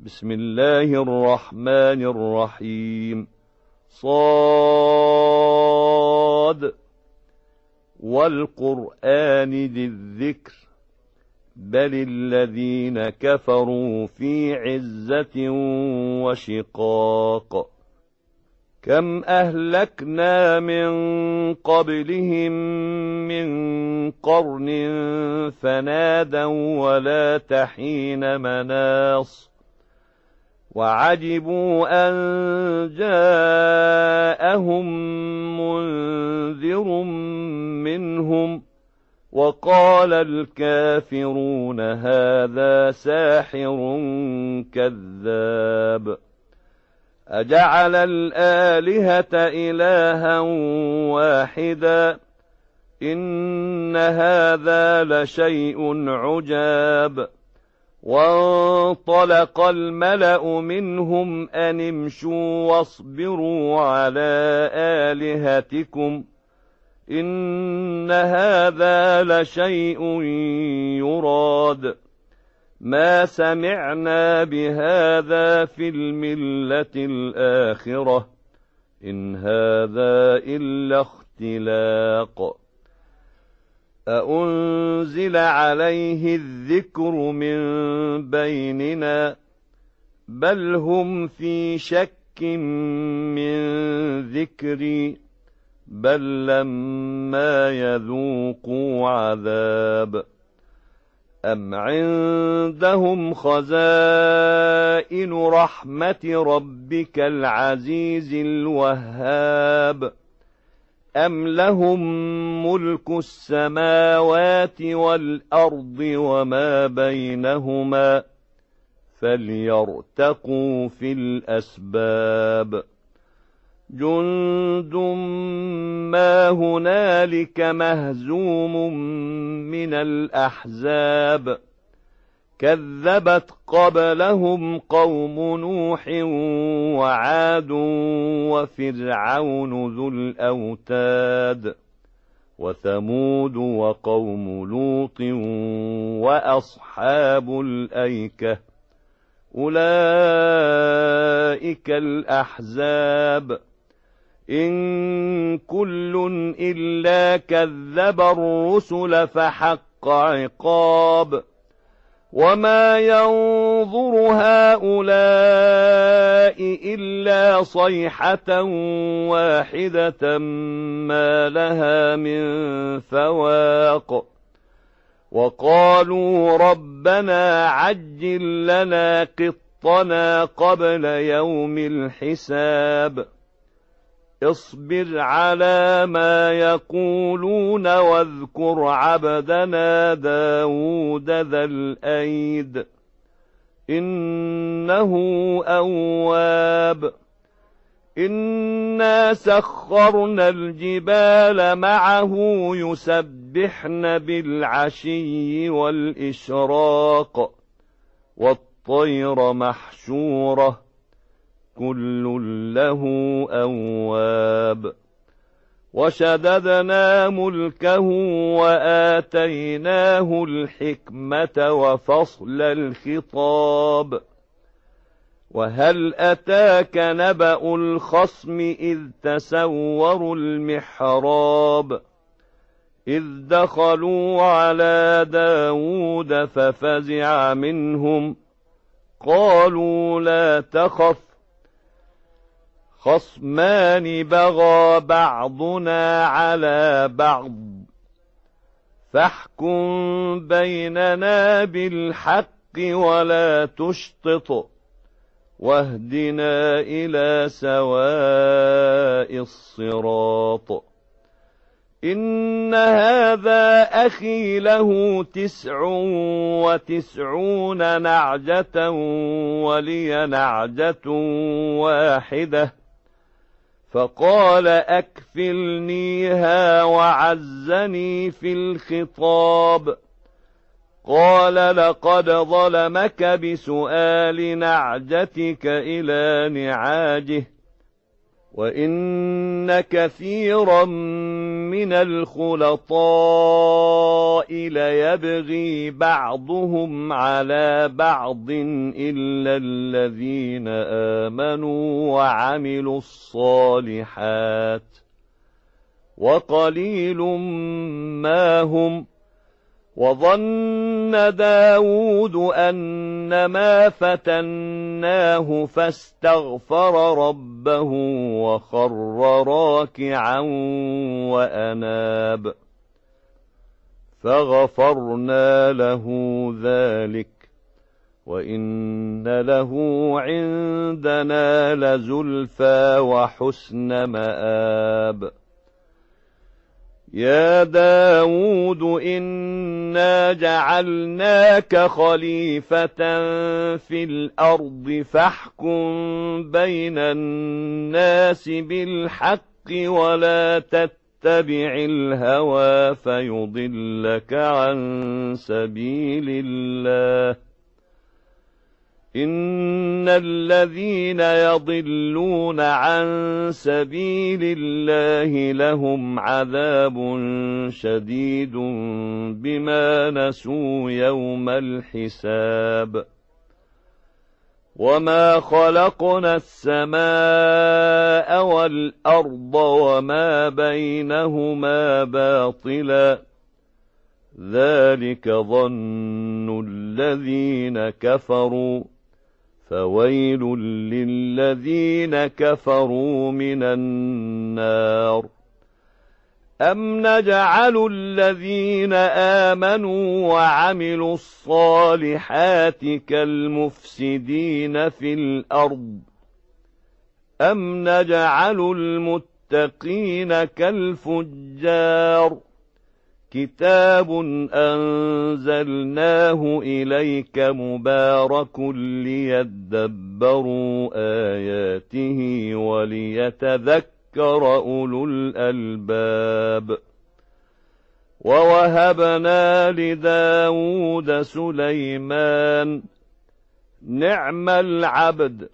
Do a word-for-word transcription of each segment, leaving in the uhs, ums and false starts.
بسم الله الرحمن الرحيم. صاد والقرآن ذي الذكر بل الذين كفروا في عزة وشقاق. كم أهلكنا من قبلهم من قرن فنادوا ولا تحين مناص وعجبوا أن جاءهم منذر منهم وقال الكافرون هذا ساحر كذاب. أجعل الآلهة إلها واحدا إن هذا لشيء عجاب. وانطلق الملأ منهم أن امشوا واصبروا على آلهتكم إن هذا لشيء يراد ما سمعنا بهذا في الملة الآخرة إن هذا إلا اختلاق. أأنزل عليه الذكر من بيننا بل هم في شك من ذكري بل لما يذوقوا عذاب. أم عندهم خزائن رحمة ربك العزيز الوهاب أم لهم ملك السماوات والأرض وما بينهما فليرتقوا في الأسباب. جند ما هنالك مهزوم من الأحزاب كذبت قبلهم قوم نوح وعاد وفرعون ذو الأوتاد وثمود وقوم لوط وأصحاب الأيكة أولئك الأحزاب إن كل إلا كذب الرسل فحق عقاب. وما ينظر هؤلاء إلا صيحة واحدة ما لها من فواق. وقالوا ربنا عجل لنا قطنا قبل يوم الحساب. اصبر على ما يقولون واذكر عبدنا داود ذا الأيد إنه أواب. إنا سخرنا الجبال معه يسبحن بالعشي والإشراق والطير محشورة كل له أواب. وشددنا ملكه وآتيناه الحكمة وفصل الخطاب. وهل أتاك نبأ الخصم إذ تسوروا المحراب إذ دخلوا على داود ففزع منهم قالوا لا تخف خصمان بغى بعضنا على بعض فاحكم بيننا بالحق ولا تشطط واهدنا إلى سواء الصراط. إن هذا أخي له تسع وتسعون نعجة ولي نعجة واحدة فقال أكفلنيها وعزني في الخطاب. قال لقد ظلمك بسؤال نعجتك إلى نعاجه وإن كثيرا ومن الخلطاء ليبغي بعضهم على بعض إلا الذين آمنوا وعملوا الصالحات وقليل ما هم. وظن داود أنما فتناه فاستغفر ربه وخر راكعا وأناب فغفرنا له ذلك وإن له عندنا لزلفى وحسن مآب. يا داود إنا جعلناك خليفة في الأرض فاحكم بين الناس بالحق ولا تتبع الهوى فيضلك عن سبيل الله. إن الذين يضلون عن سبيل الله لهم عذاب شديد بما نسوا يوم الحساب. وما خلقنا السماء والأرض وما بينهما باطلا ذلك ظن الذين كفروا فويل للذين كفروا من النار. أم نجعل الذين آمنوا وعملوا الصالحات كالمفسدين في الأرض أم نجعل المتقين كالفجار. كتاب أنزلناه إليك مبارك ليدبروا آياته وليتذكر أولو الألباب. ووهبنا لداود سليمان نعم العبد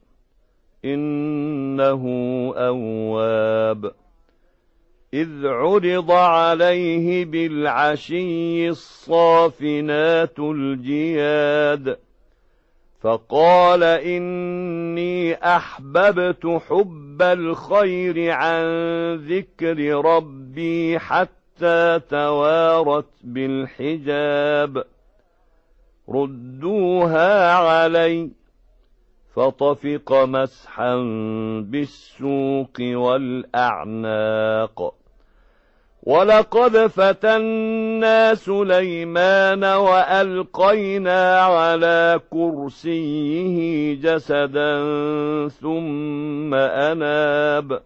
إنه أواب. إذ عرض عليه بالعشي الصافنات الجياد فقال إني أحببت حب الخير عن ذكر ربي حتى توارت بالحجاب. ردوها علي فطفق مسحا بالسوق والأعناق. ولقد فتنا سليمان وألقينا على كرسيه جسدا ثم أناب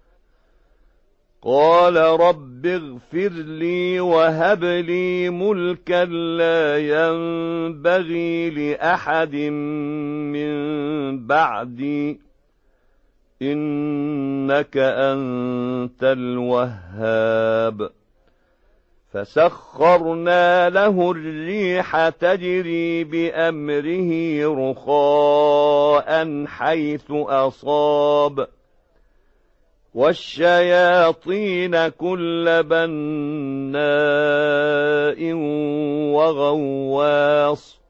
قال رب اغفر لي وهب لي ملكا لا ينبغي لأحد من بعدي إنك أنت الوهاب. فسخرنا له الريح تجري بأمره رخاء حيث أصاب والشياطين كل بناء وغواص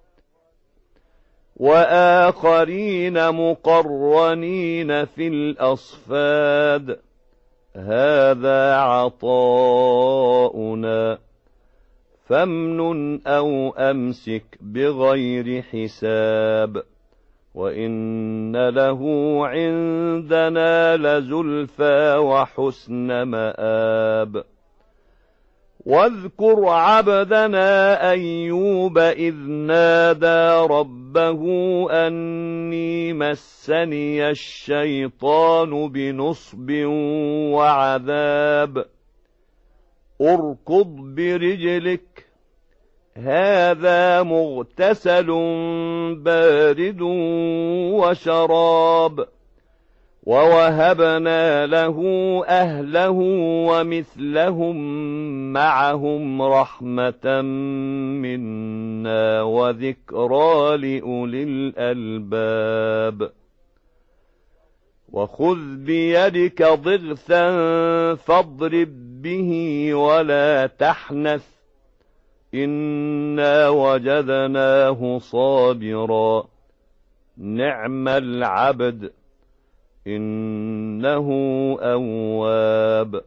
وآخرين مقرنين في الأصفاد. هذا عطاؤنا فامنن أو أمسك بغير حساب. وإن له عندنا لزلفى وحسن مآب. واذكر عبدنا أيوب إذ نادى ربه أني مسني الشيطان بنصب وعذاب. اركض برجلك هذا مغتسل بارد وشراب. ووهبنا له أهله ومثلهم معهم رحمة منا وذكرى لأولي الألباب. وخذ بيدك ضغثا فاضرب به ولا تحنث إنا وجدناه صابرا نعم العبد إنه أواب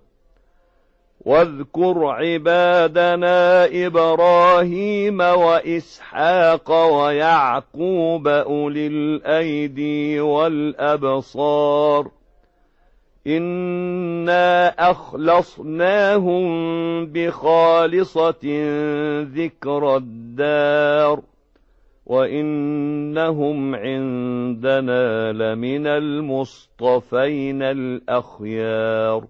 واذكر عبادنا إبراهيم وإسحاق ويعقوب أولي الأيدي والأبصار إنا أخلصناهم بخالصة ذكر الدار وإنهم عندنا لمن المصطفين الأخيار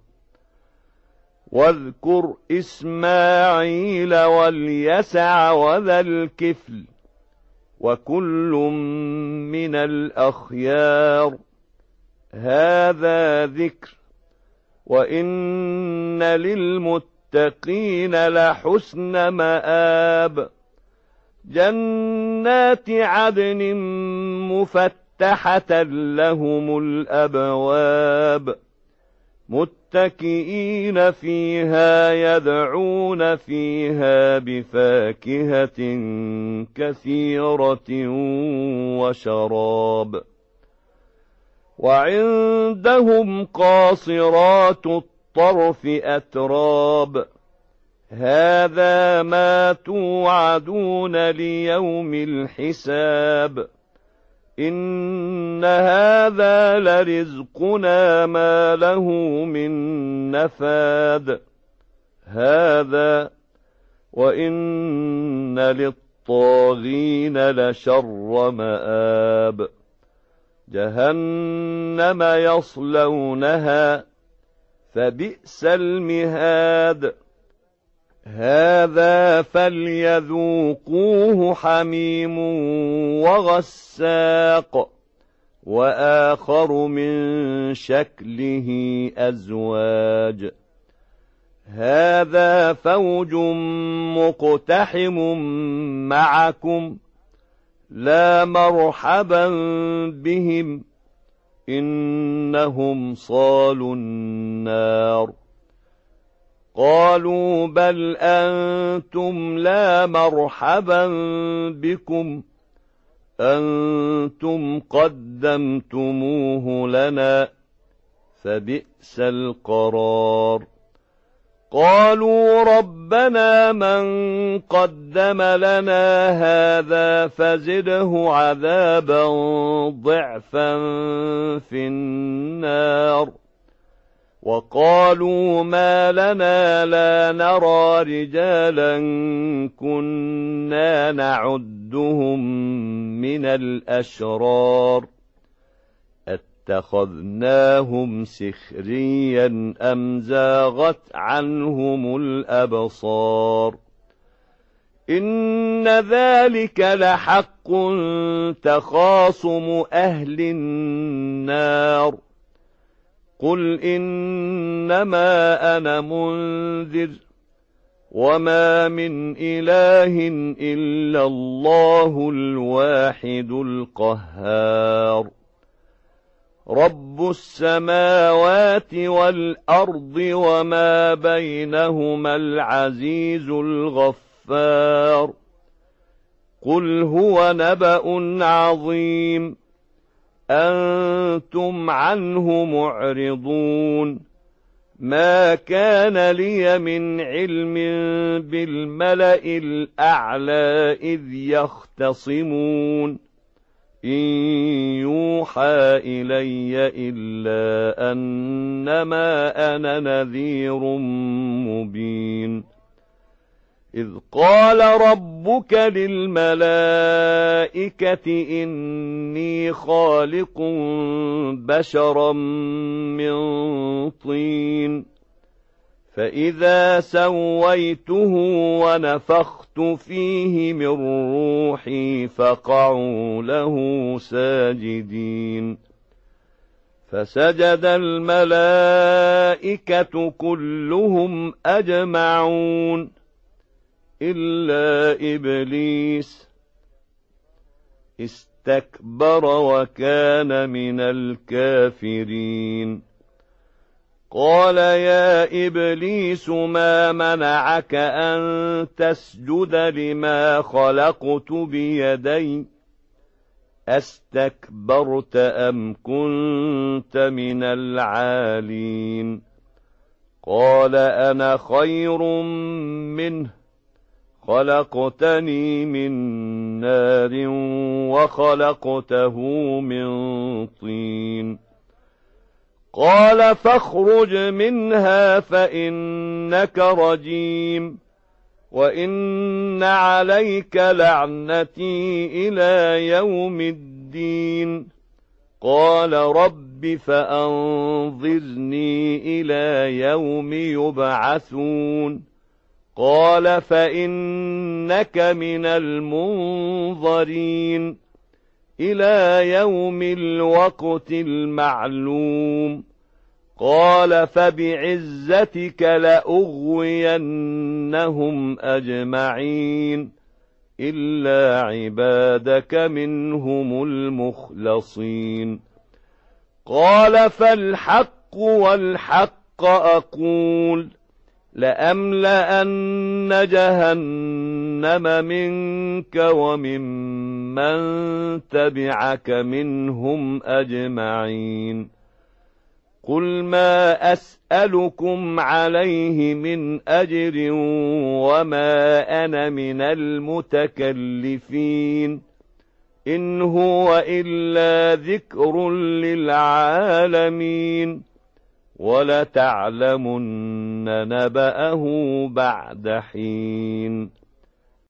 واذكر إسماعيل واليسع وذا الكفل وكل من الأخيار هذا ذكر وإن للمتقين لحسن مآب جنات عدن مفتحة لهم الأبواب متكئين فيها يدعون فيها بفاكهة كثيرة وشراب وعندهم قاصرات الطرف أتراب هذا ما توعدون ليوم الحساب إن هذا لرزقنا ما له من نفاد هذا وإن للطاغين لشر مآب جهنم يصلونها فبئس المهاد هذا فليذوقوه حميم وغساق وآخر من شكله أزواج هذا فوج مقتحم معكم لا مرحبا بهم إنهم صالوا النار قالوا بل أنتم لا مرحبا بكم أنتم قدمتموه لنا فبئس القرار قالوا ربنا من قدم لنا هذا فزده عذابا ضعفا في النار وقالوا ما لنا لا نرى رجالا كنا نعدهم من الأشرار اتخذناهم سخريا أم زاغت عنهم الأبصار إن ذلك لحق تخاصم أهل النار قل إنما أنا منذر وما من إله إلا الله الواحد القهار رب السماوات والأرض وما بينهما العزيز الغفار قل هو نبأ عظيم أنتم عنه معرضون ما كان لي من علم بالملأ الأعلى إذ يختصمون إن يوحى إلي إلا أنما أنا نذير مبين إذ قال ربك للملائكة إني خالق بشرا من طين فإذا سويته ونفخت فيه من روحي فقعوا له ساجدين فسجد الملائكة كلهم أجمعون إلا إبليس استكبر وكان من الكافرين قال يا إبليس ما منعك أن تسجد لما خلقت بيدي أستكبرت أم كنت من العالين قال أنا خير منه خلقتني من نار وخلقته من طين قال فاخرج منها فإنك رجيم وإن عليك لعنتي إلى يوم الدين قال رب فأنظرني إلى يوم يبعثون قال فإنك من المنظرين إلى يوم الوقت المعلوم قال فبعزتك لأغوينهم أجمعين إلا عبادك منهم المخلصين قال فالحق والحق أقول لأملأن جهنم منك وممن تبعك منهم أجمعين قل ما أسألكم عليه من أجر وما أنا من المتكلفين إن هو إلا ذكر للعالمين ولتعلمن نبأه بعد حين